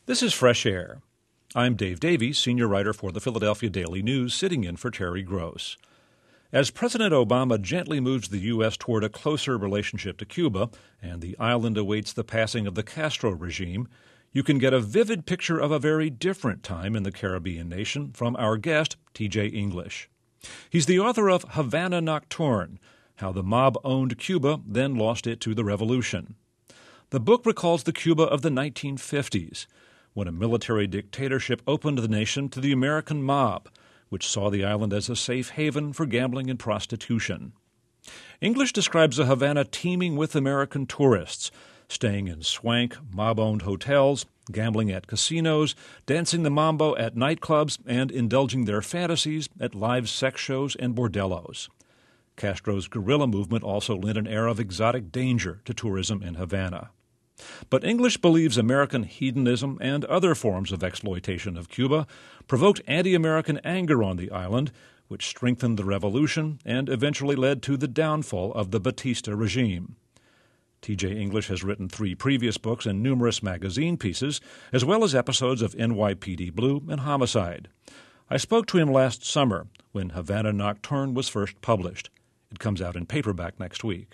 This is Fresh Air. I'm Dave Davies, senior writer for the Philadelphia Daily News, sitting in for Terry Gross. As President Obama gently moves the U.S. toward a closer relationship to Cuba, and the island awaits the passing of the Castro regime, you can get a vivid picture of a very different time in the Caribbean nation from our guest, T.J. English. He's the author of Havana Nocturne, How the Mob Owned Cuba, Then Lost It to the Revolution. The book recalls the Cuba of the 1950s, when a military dictatorship opened the nation to the American mob, which saw the island as a safe haven for gambling and prostitution. English describes the Havana teeming with American tourists, staying in swank, mob-owned hotels, gambling at casinos, dancing the mambo at nightclubs, and indulging their fantasies at live sex shows and bordellos. Castro's guerrilla movement also lent an air of exotic danger to tourism in Havana. But English believes American hedonism and other forms of exploitation of Cuba provoked anti-American anger on the island, which strengthened the revolution and eventually led to the downfall of the Batista regime. T.J. English has written 3 previous books and numerous magazine pieces, as well as episodes of NYPD Blue and Homicide. I spoke to him last summer when Havana Nocturne was first published. It comes out in paperback next week.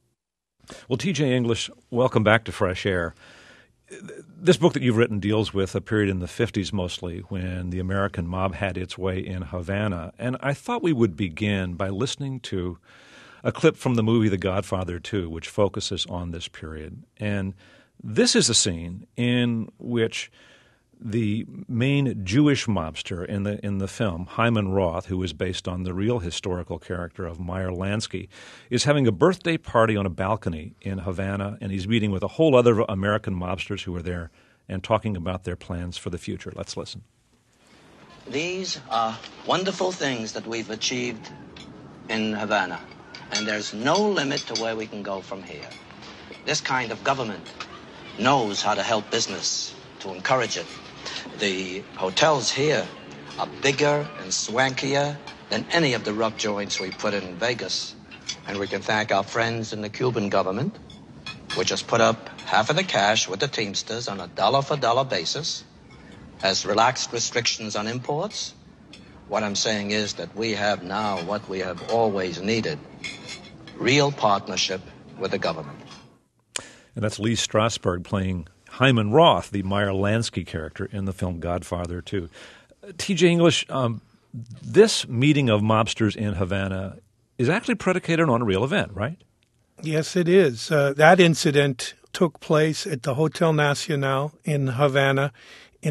Well, T.J. English, welcome back to Fresh Air. This book that you've written deals with a period in the 50s mostly when the American mob had its way in Havana. And I thought we would begin by listening to a clip from the movie The Godfather 2, which focuses on this period. And this is a scene in which the main Jewish mobster in the film, Hyman Roth, who is based on the real historical character of Meyer Lansky, is having a birthday party on a balcony in Havana, and he's meeting with a whole other American mobsters who are there and talking about their plans for the future. Let's listen. These are wonderful things that we've achieved in Havana, and there's no limit to where we can go from here. This kind of government knows how to help business, to encourage it. The hotels here are bigger and swankier than any of the rough joints we put in Vegas. And we can thank our friends in the Cuban government, which has put up half of the cash with the Teamsters on a dollar-for-dollar basis, has relaxed restrictions on imports. What I'm saying is that we have now what we have always needed, real partnership with the government. And that's Lee Strasberg playing Hyman Roth, the Meyer Lansky character in the film Godfather 2. T.J. English, this meeting of mobsters in Havana is actually predicated on a real event, right? Yes, it is. That incident took place at the Hotel Nacional in Havana in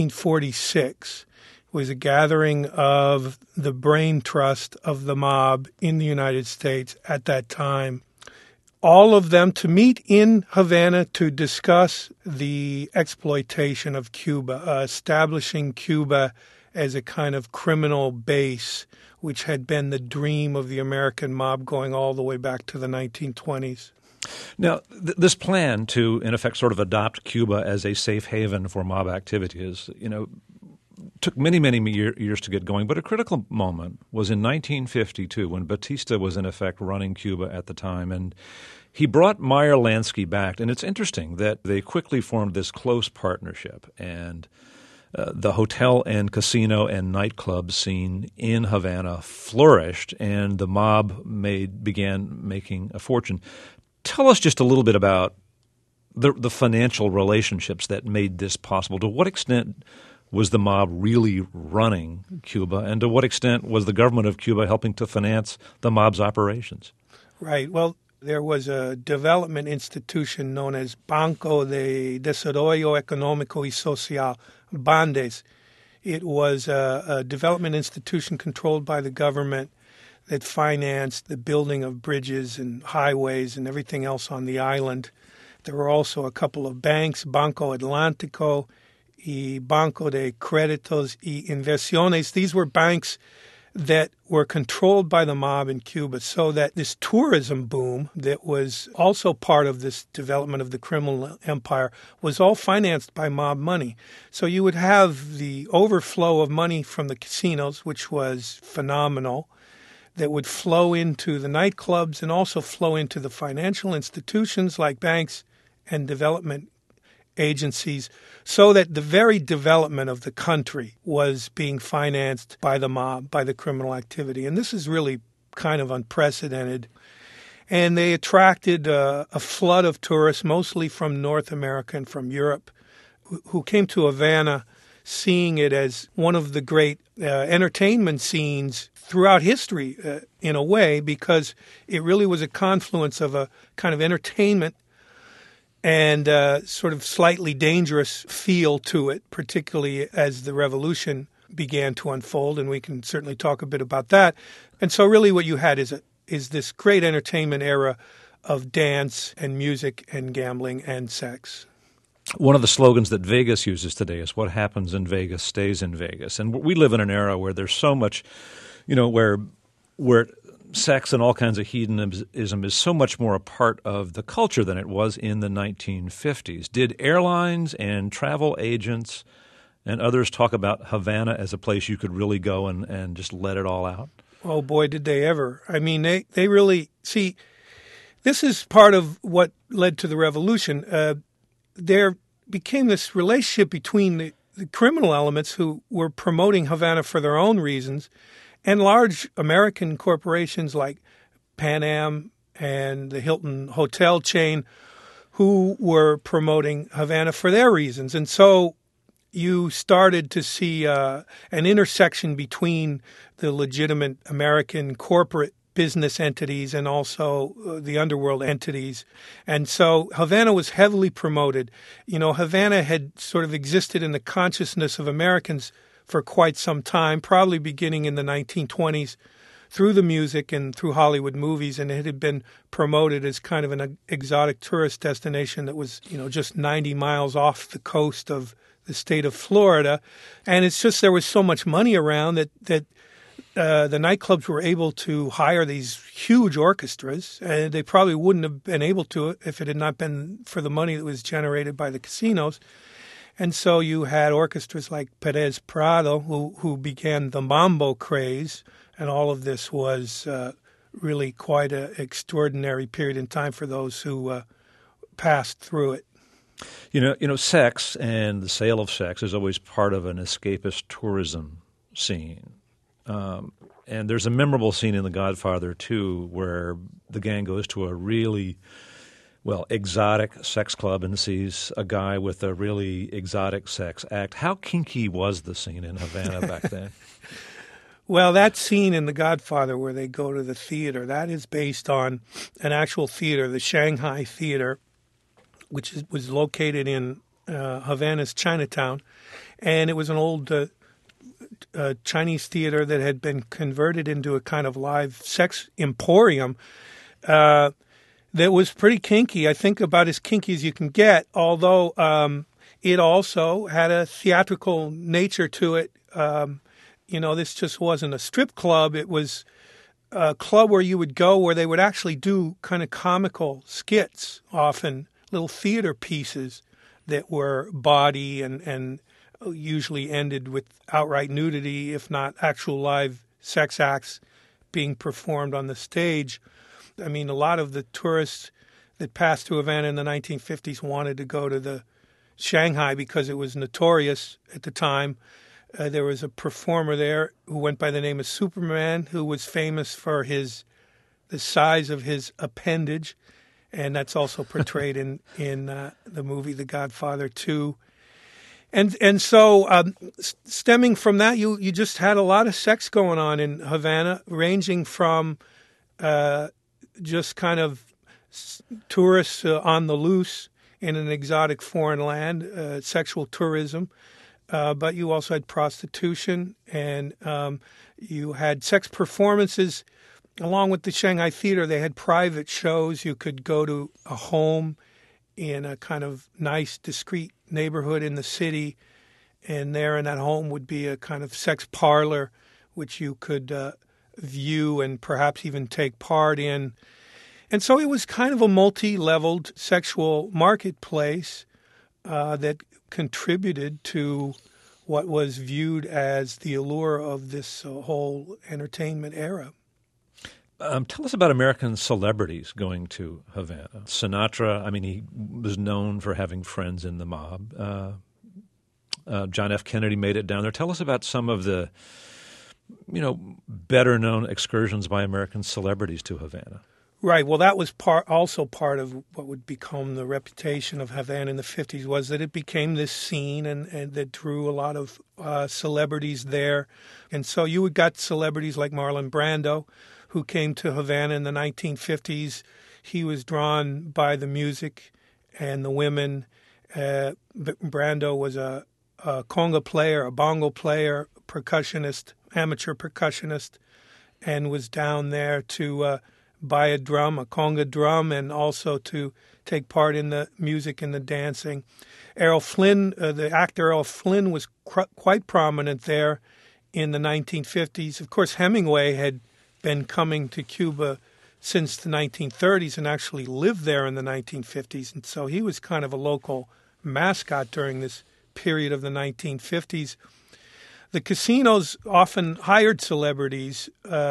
1946. It was a gathering of the brain trust of the mob in the United States at that time. All of them to meet in Havana to discuss the exploitation of Cuba, establishing Cuba as a kind of criminal base, which had been the dream of the American mob going all the way back to the 1920s. Now, this plan to, in effect, sort of adopt Cuba as a safe haven for mob activities, took many, many years to get going. But a critical moment was in 1952 when Batista was, in effect, running Cuba at the time. And he brought Meyer Lansky back. And it's interesting that they quickly formed this close partnership. And the hotel and casino and nightclub scene in Havana flourished, and the mob began making a fortune. Tell us just a little bit about the financial relationships that made this possible. To what extent was the mob really running Cuba, and to what extent was the government of Cuba helping to finance the mob's operations? Right. Well, there was a development institution known as Banco de Desarrollo Económico y Social, BANDES. It was a development institution controlled by the government that financed the building of bridges and highways and everything else on the island. There were also a couple of banks, Banco Atlántico y Banco de Créditos y Inversiones. These were banks that were controlled by the mob in Cuba, so that this tourism boom that was also part of this development of the criminal empire was all financed by mob money. So you would have the overflow of money from the casinos, which was phenomenal, that would flow into the nightclubs and also flow into the financial institutions like banks and development agencies, so that the very development of the country was being financed by the mob, by the criminal activity. And this is really kind of unprecedented. And they attracted a flood of tourists, mostly from North America and from Europe, who came to Havana seeing it as one of the great entertainment scenes throughout history, in a way, because it really was a confluence of a kind of entertainment and sort of slightly dangerous feel to it, particularly as the revolution began to unfold, and we can certainly talk a bit about that. And so really what you had is this great entertainment era of dance and music and gambling and sex. One of the slogans that Vegas uses today is what happens in Vegas stays in Vegas. And we live in an era where there's so much, where sex and all kinds of hedonism is so much more a part of the culture than it was in the 1950s. Did airlines and travel agents and others talk about Havana as a place you could really go and just let it all out? Oh, boy, did they ever. I mean, they really – see, this is part of what led to the revolution. There became this relationship between the criminal elements who were promoting Havana for their own reasons and large American corporations like Pan Am and the Hilton hotel chain who were promoting Havana for their reasons. And so you started to see an intersection between the legitimate American corporate business entities and also the underworld entities. And so Havana was heavily promoted. Havana had sort of existed in the consciousness of Americans for quite some time, probably beginning in the 1920s through the music and through Hollywood movies, and it had been promoted as kind of an exotic tourist destination that was, just 90 miles off the coast of the state of Florida. And it's just there was so much money around that the nightclubs were able to hire these huge orchestras, and they probably wouldn't have been able to if it had not been for the money that was generated by the casinos. And so you had orchestras like Perez Prado, who began the mambo craze, and all of this was really quite an extraordinary period in time for those who passed through it. Sex and the sale of sex is always part of an escapist tourism scene. And there's a memorable scene in The Godfather 2 where the gang goes to a really, exotic sex club and sees a guy with a really exotic sex act. How kinky was the scene in Havana back then? Well, that scene in The Godfather where they go to the theater, that is based on an actual theater, the Shanghai Theater, which was located in Havana's Chinatown. And it was an old Chinese theater that had been converted into a kind of live sex emporium that was pretty kinky. I think about as kinky as you can get, although it also had a theatrical nature to it. This just wasn't a strip club. It was a club where you would go where they would actually do kind of comical skits, often little theater pieces that were bawdy and usually ended with outright nudity, if not actual live sex acts being performed on the stage. I mean, a lot of the tourists that passed through Havana in the 1950s wanted to go to the Shanghai because it was notorious at the time. There was a performer there who went by the name of Superman, who was famous for the size of his appendage, and that's also portrayed in the movie The Godfather 2. And so stemming from that, you just had a lot of sex going on in Havana, ranging from just kind of tourists on the loose in an exotic foreign land, sexual tourism, but you also had prostitution, and you had sex performances. Along with the Shanghai Theater, they had private shows. You could go to a home in a kind of nice, discreet neighborhood in the city, and there in that home would be a kind of sex parlor which you could view and perhaps even take part in. And so it was kind of a multi-leveled sexual marketplace that contributed to what was viewed as the allure of this whole entertainment era. Tell us about American celebrities going to Havana. Sinatra, I mean, he was known for having friends in the mob. John F. Kennedy made it down there. Tell us about some of the, better-known excursions by American celebrities to Havana. Right. Well, that was also part of what would become the reputation of Havana in the 50s, was that it became this scene and that drew a lot of celebrities there. And so you got celebrities like Marlon Brando, who came to Havana in the 1950s. He was drawn by the music and the women. Brando was a conga player, a bongo player, percussionist, amateur percussionist, and was down there to buy a drum, a conga drum, and also to take part in the music and the dancing. Errol Flynn, the actor Errol Flynn, was quite prominent there in the 1950s. Of course, Hemingway had been coming to Cuba since the 1930s and actually lived there in the 1950s, and so he was kind of a local mascot during this period of the 1950s. The casinos often hired celebrities.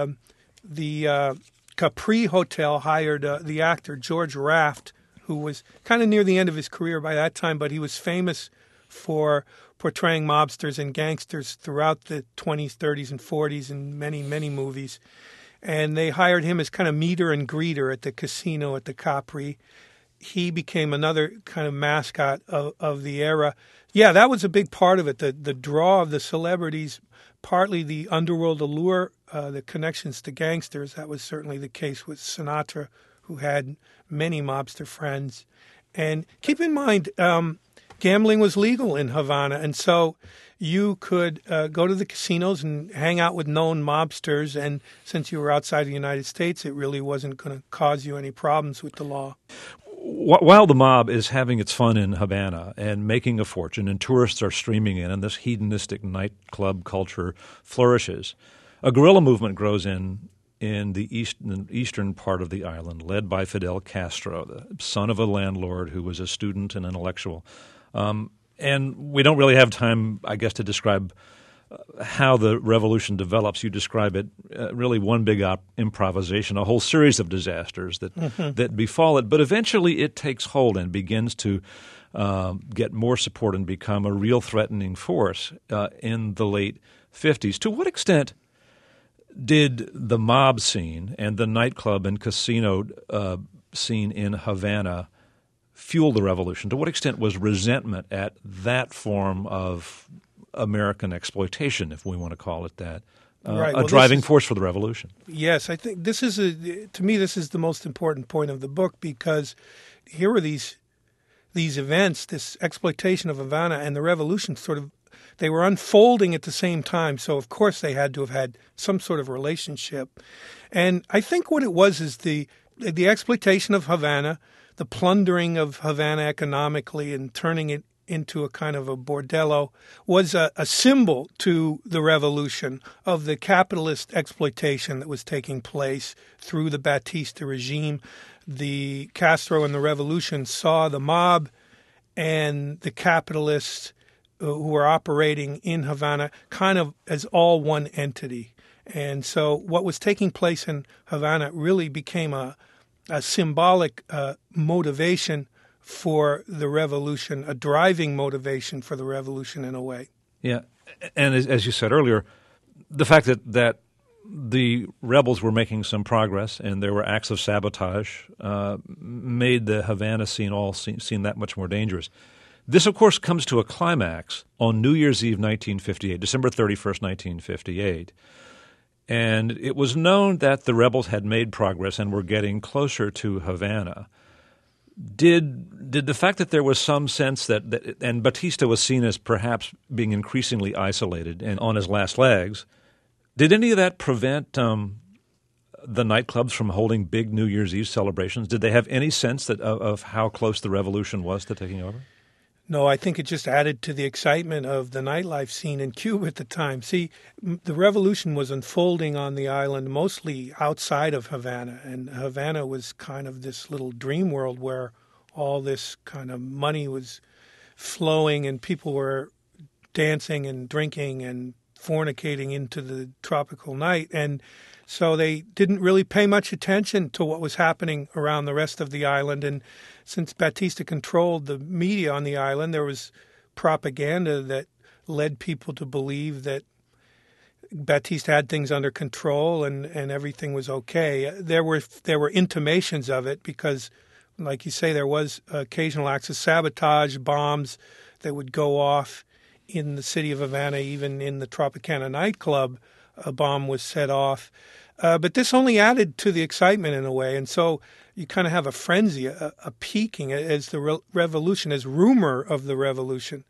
The Capri Hotel hired the actor George Raft, who was kind of near the end of his career by that time, but he was famous for portraying mobsters and gangsters throughout the 20s, 30s, and 40s in many, many movies. And they hired him as kind of meter and greeter at the casino at the Capri. He became another kind of mascot of the era. Yeah, that was a big part of it, the draw of the celebrities, partly the underworld allure, the connections to gangsters. That was certainly the case with Sinatra, who had many mobster friends. And keep in mind, gambling was legal in Havana, and so you could go to the casinos and hang out with known mobsters, and since you were outside the United States, it really wasn't going to cause you any problems with the law. While the mob is having its fun in Havana and making a fortune, and tourists are streaming in, and this hedonistic nightclub culture flourishes, a guerrilla movement grows in the eastern part of the island, led by Fidel Castro, the son of a landlord who was a student and intellectual. And we don't really have time, I guess, to describe how the revolution develops. You describe it really one big improvisation, a whole series of disasters that befall it. But eventually it takes hold and begins to get more support and become a real threatening force in the late 50s. To what extent did the mob scene and the nightclub and casino scene in Havana fuel the revolution? To what extent was resentment at that form of American exploitation, if we want to call it that, a driving force for the revolution? Yes, I think this is to me, this is the most important point of the book, because here were these events, this exploitation of Havana and the revolution they were unfolding at the same time. So, of course, they had to have had some sort of relationship. And I think what it was is the exploitation of Havana, the plundering of Havana economically and turning it into a kind of a bordello, was a symbol to the revolution of the capitalist exploitation that was taking place through the Batista regime. The Castro and the revolution saw the mob and the capitalists who were operating in Havana kind of as all one entity. And so what was taking place in Havana really became a symbolic motivation for the revolution, a driving motivation for the revolution in a way. Yeah, and as you said earlier, the fact that the rebels were making some progress and there were acts of sabotage made the Havana scene seem that much more dangerous. This, of course, comes to a climax on New Year's Eve 1958, December 31st, 1958. And it was known that the rebels had made progress and were getting closer to Havana. Did the fact that there was some sense that and Batista was seen as perhaps being increasingly isolated and on his last legs, did any of that prevent the nightclubs from holding big New Year's Eve celebrations? Did they have any sense of how close the revolution was to taking over? No, I think it just added to the excitement of the nightlife scene in Cuba at the time. See, the revolution was unfolding on the island mostly outside of Havana, and Havana was kind of this little dream world where all this kind of money was flowing and people were dancing and drinking and fornicating into the tropical night. And so they didn't really pay much attention to what was happening around the rest of the island. And since Batista controlled the media on the island, there was propaganda that led people to believe that Batista had things under control and everything was okay. There were intimations of it because, like you say, there was occasional acts of sabotage, bombs that would go off in the city of Havana. Even in the Tropicana nightclub, a bomb was set off. But this only added to the excitement in a way. And so you kind of have a frenzy, a peaking as the revolution, as rumor of the revolution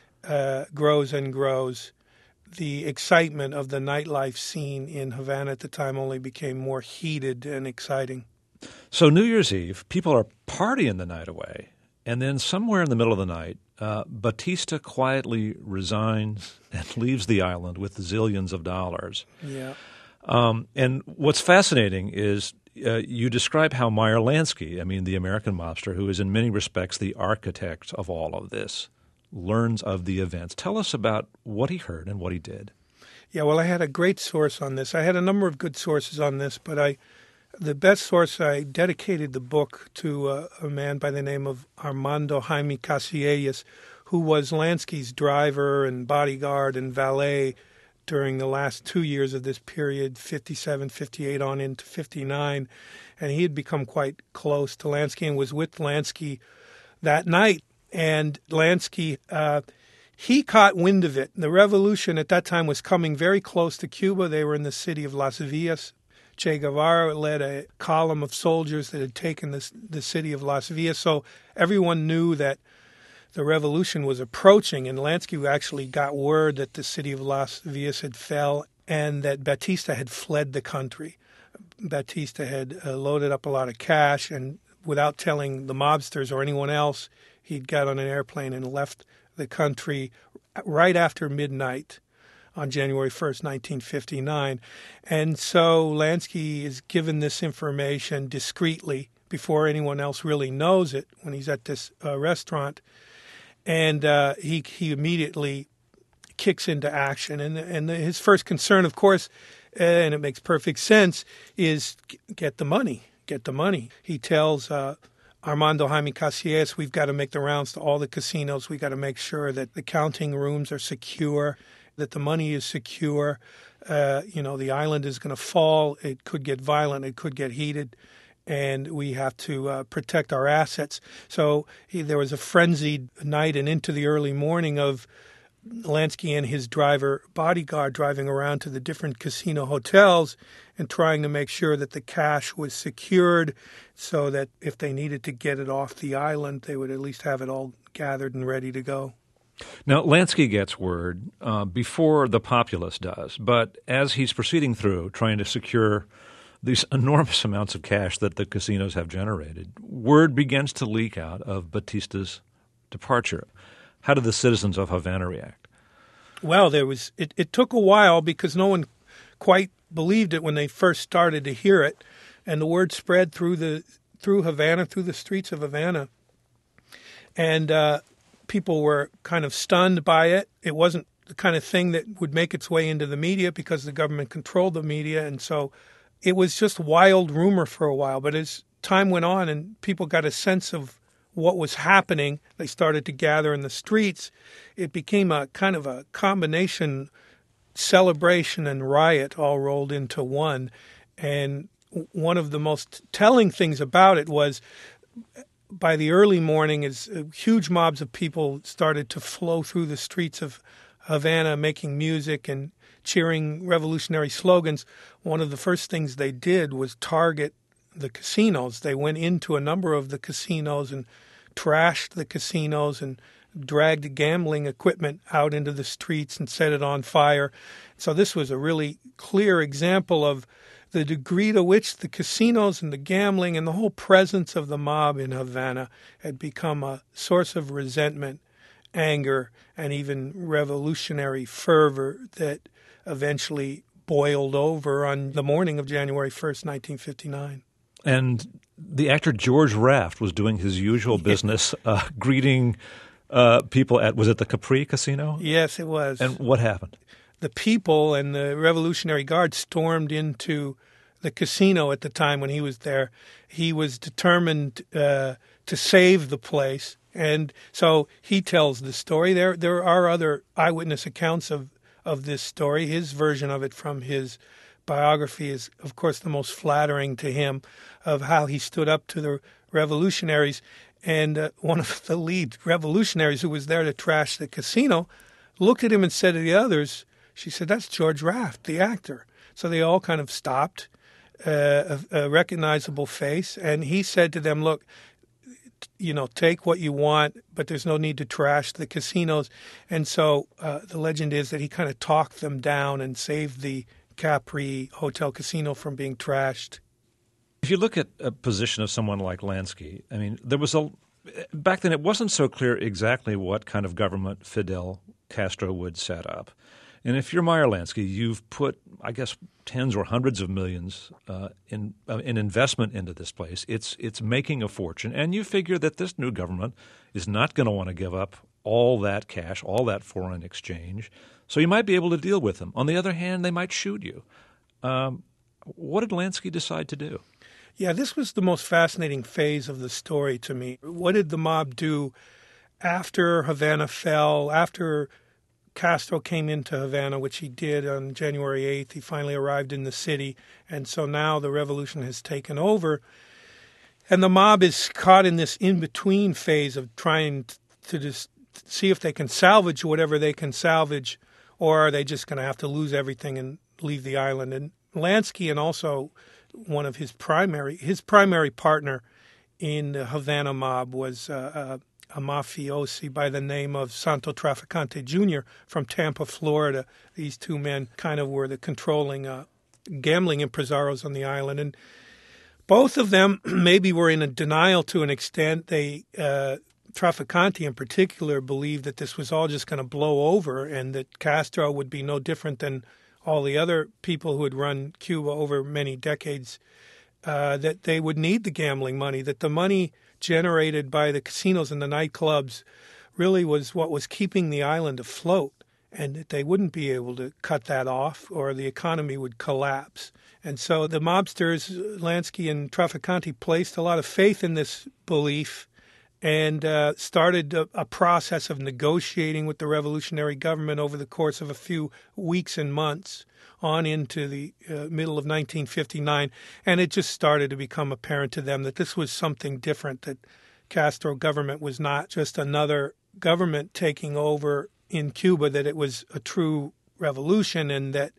grows and grows. The excitement of the nightlife scene in Havana at the time only became more heated and exciting. So New Year's Eve, people are partying the night away, and then somewhere in the middle of the night, Batista quietly resigns and leaves the island with zillions of dollars. Yeah. And what's fascinating is you describe how Meyer Lansky, the American mobster, who is in many respects the architect of all of this, learns of the events. Tell us about what he heard and what he did. Yeah, well, I had a great source on this. I had a number of good sources on this, but the best source, I dedicated the book to a man by the name of Armando Jaime Casillas, who was Lansky's driver and bodyguard and valet during the last 2 years of this period, 57, 58 on into 59. And he had become quite close to Lansky and was with Lansky that night. And Lansky, he caught wind of it. The revolution at that time was coming very close to Cuba. They were in the city of Las Villas. Che Guevara led a column of soldiers that had taken the city of Las Villas. So everyone knew that the revolution was approaching, and Lansky actually got word that the city of Las Villas had fell and that Batista had fled the country. Batista had loaded up a lot of cash, and without telling the mobsters or anyone else, he'd got on an airplane and left the country right after midnight on January 1st, 1959. And so Lansky is given this information discreetly before anyone else really knows it when he's at this restaurant. And he immediately kicks into action. And his first concern, of course, and it makes perfect sense, is get the money. Get the money. He tells Armando Jaime Casillas, we've got to make the rounds to all the casinos. We've got to make sure that the counting rooms are secure, that the money is secure. The island is going to fall. It could get violent. It could get heated. And we have to protect our assets. So there was a frenzied night and into the early morning of Lansky and his bodyguard driving around to the different casino hotels and trying to make sure that the cash was secured so that if they needed to get it off the island, they would at least have it all gathered and ready to go. Now, Lansky gets word before the populace does, but as he's proceeding through trying to secure these enormous amounts of cash that the casinos have generated, word begins to leak out of Batista's departure. How did the citizens of Havana react? Well, it took a while because no one quite believed it when they first started to hear it, and the word spread through Havana, through the streets of Havana, and people were kind of stunned by it. It wasn't the kind of thing that would make its way into the media because the government controlled the media, and so it was just wild rumor for a while. But as time went on and people got a sense of what was happening, they started to gather in the streets. It became a kind of a combination celebration and riot all rolled into one. And one of the most telling things about it was by the early morning, as huge mobs of people started to flow through the streets of Havana making music and cheering revolutionary slogans, one of the first things they did was target the casinos. They went into a number of the casinos and trashed the casinos and dragged gambling equipment out into the streets and set it on fire. So this was a really clear example of the degree to which the casinos and the gambling and the whole presence of the mob in Havana had become a source of resentment, anger, and even revolutionary fervor that eventually boiled over on the morning of January 1st, 1959. And the actor George Raft was doing his usual business, greeting people at, was it the Capri Casino? Yes, it was. And what happened? the people and the Revolutionary Guard stormed into the casino at the time when he was there. He was determined to save the place. And so he tells the story. There are other eyewitness accounts of this story. His version of it from his biography is, of course, the most flattering to him, of how he stood up to the revolutionaries. And one of the lead revolutionaries who was there to trash the casino looked at him and said to the others, she said, "That's George Raft, the actor." So they all kind of stopped, a recognizable face. And he said to them, "Look, take what you want, but there's no need to trash the casinos." And so the legend is that he kind of talked them down and saved the Capri Hotel Casino from being trashed. If you look at a position of someone like Lansky, I mean, back then it wasn't so clear exactly what kind of government Fidel Castro would set up. And if you're Meyer Lansky, you've put, I guess, tens or hundreds of millions in investment into this place. It's making a fortune, and you figure that this new government is not going to want to give up all that cash, all that foreign exchange. So you might be able to deal with them. On the other hand, they might shoot you. What did Lansky decide to do? Yeah, this was the most fascinating phase of the story to me. What did the mob do after Havana fell, after Castro came into Havana, which he did on January 8th. He finally arrived in the city, and so now the revolution has taken over. And the mob is caught in this in-between phase of trying to just see if they can salvage whatever they can salvage, or are they just going to have to lose everything and leave the island. And Lansky, and also one of his primary partner in the Havana mob, was a mafiosi by the name of Santo Traficante Jr. from Tampa, Florida. These two men kind of were the controlling gambling impresarios on the island. And both of them maybe were in a denial to an extent. Traficante in particular believed that this was all just going to blow over and that Castro would be no different than all the other people who had run Cuba over many decades, that they would need the gambling money, that the money generated by the casinos and the nightclubs really was what was keeping the island afloat, and that they wouldn't be able to cut that off or the economy would collapse. And so the mobsters, Lansky and Traficante, placed a lot of faith in this belief and started a process of negotiating with the revolutionary government over the course of a few weeks and months on into the middle of 1959. And it just started to become apparent to them that this was something different, that Castro government was not just another government taking over in Cuba, that it was a true revolution, and that,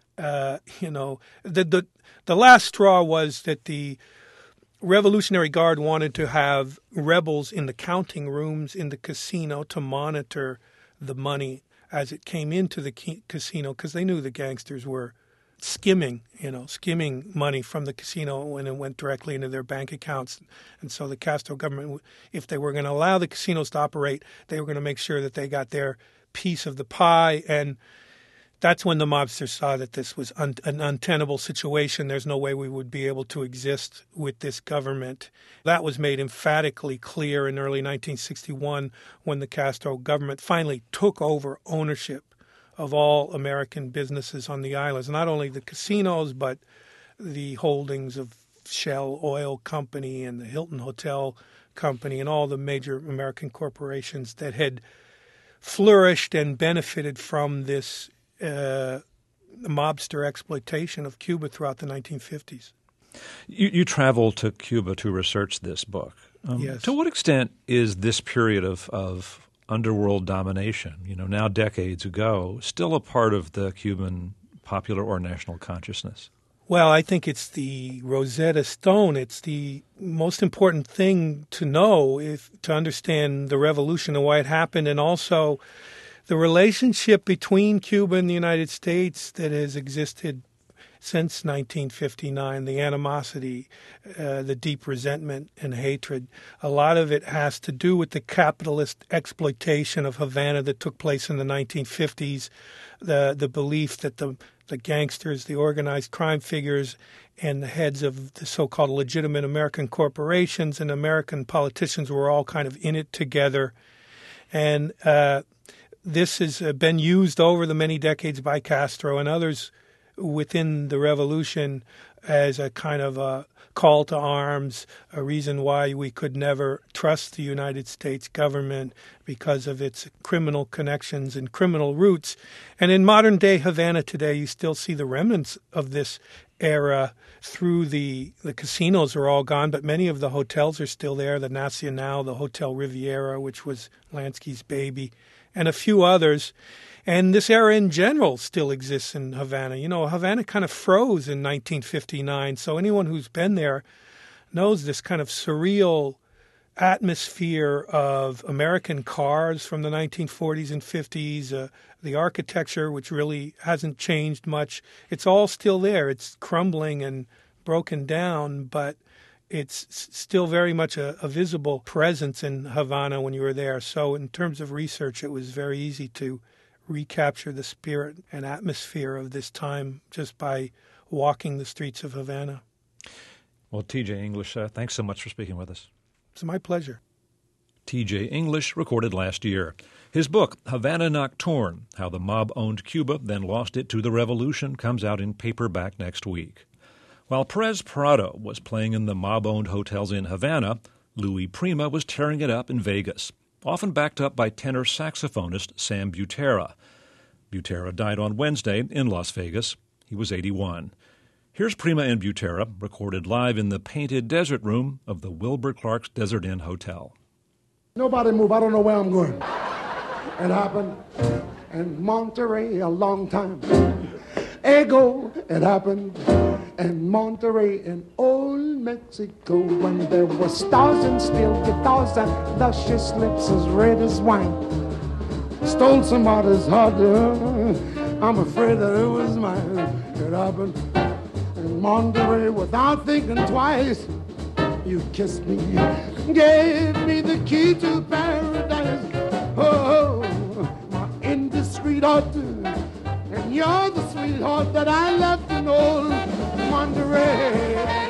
the last straw was that the Revolutionary Guard wanted to have rebels in the counting rooms in the casino to monitor the money as it came into the casino, because they knew the gangsters were skimming money from the casino when it went directly into their bank accounts. And so the Castro government, if they were going to allow the casinos to operate, they were going to make sure that they got their piece of the pie. And that's when the mobsters saw that this was an untenable situation. There's no way we would be able to exist with this government. That was made emphatically clear in early 1961 when the Castro government finally took over ownership of all American businesses on the islands, not only the casinos, but the holdings of Shell Oil Company and the Hilton Hotel Company and all the major American corporations that had flourished and benefited from this mobster exploitation of Cuba throughout the 1950s. You traveled to Cuba to research this book. Yes. To what extent is this period of underworld domination, now decades ago, still a part of the Cuban popular or national consciousness? Well, I think it's the Rosetta Stone. It's the most important thing to know to understand the revolution and why it happened, and also the relationship between Cuba and the United States that has existed since 1959, the animosity, the deep resentment and hatred. A lot of it has to do with the capitalist exploitation of Havana that took place in the 1950s, the belief that the gangsters, the organized crime figures, and the heads of the so-called legitimate American corporations and American politicians were all kind of in it together. And this has been used over the many decades by Castro and others within the revolution as a kind of a call to arms, a reason why we could never trust the United States government because of its criminal connections and criminal roots. And in modern-day Havana today, you still see the remnants of this era through the casinos are all gone, but many of the hotels are still there, the Nacional, the Hotel Riviera, which was Lansky's baby, and a few others. And this era in general still exists in Havana. You know, Havana kind of froze in 1959, so anyone who's been there knows this kind of surreal atmosphere of American cars from the 1940s and 50s, the architecture, which really hasn't changed much. It's all still there. It's crumbling and broken down, but it's still very much a visible presence in Havana when you were there. So in terms of research, it was very easy to recapture the spirit and atmosphere of this time just by walking the streets of Havana. Well, T.J. English, thanks so much for speaking with us. It's my pleasure. T.J. English recorded last year. His book, Havana Nocturne, How the Mob Owned Cuba, Then Lost It to the Revolution, comes out in paperback next week. While Perez Prado was playing in the mob-owned hotels in Havana, Louis Prima was tearing it up in Vegas, often backed up by tenor saxophonist Sam Butera. Butera died on Wednesday in Las Vegas. He was 81. Here's Prima and Butera, recorded live in the painted desert room of the Wilbur Clark's Desert Inn Hotel. Nobody move. I don't know where I'm going. It happened in Monterey a long time ago. It happened in Monterey in old Mexico when there were stars and steel guitars and luscious lips as red as wine. Stole somebody's heart. I'm afraid that it was mine. It happened in Monterey without thinking twice. You kissed me, gave me the key to paradise. Oh, my indiscreet heart, and you're the sweetheart that I left in old Monterey.